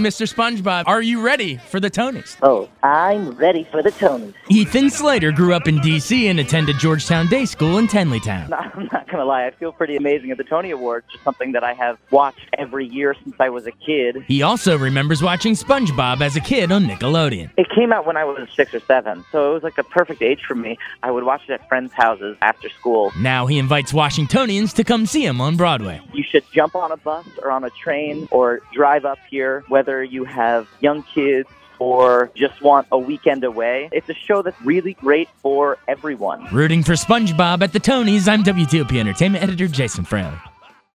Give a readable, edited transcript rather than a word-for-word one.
Mr. SpongeBob. Are you ready for the Tonys? Oh, I'm ready for the Tonys. Ethan Slater grew up in D.C. and attended Georgetown Day School in Tenleytown. I'm not going to lie, I feel pretty amazing at the Tony Awards, just something that I have watched every year since I was a kid. He also remembers watching SpongeBob as a kid on Nickelodeon. It came out when I was 6 or 7, so it was like a perfect age for me. I would watch it at friends' houses after school. Now he invites Washingtonians to come see him on Broadway. You should jump on a bus or on a train or drive up here, whether you have young kids or just want a weekend away. It's a show that's really great for everyone. Rooting for SpongeBob at the Tonys, I'm WTOP Entertainment editor Jason Fraley.